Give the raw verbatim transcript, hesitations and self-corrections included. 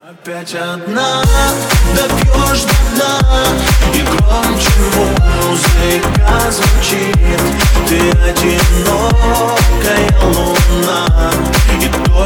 Опять одна, допьешь до дна, и громче музыка звучит. Ты одинокая луна, и то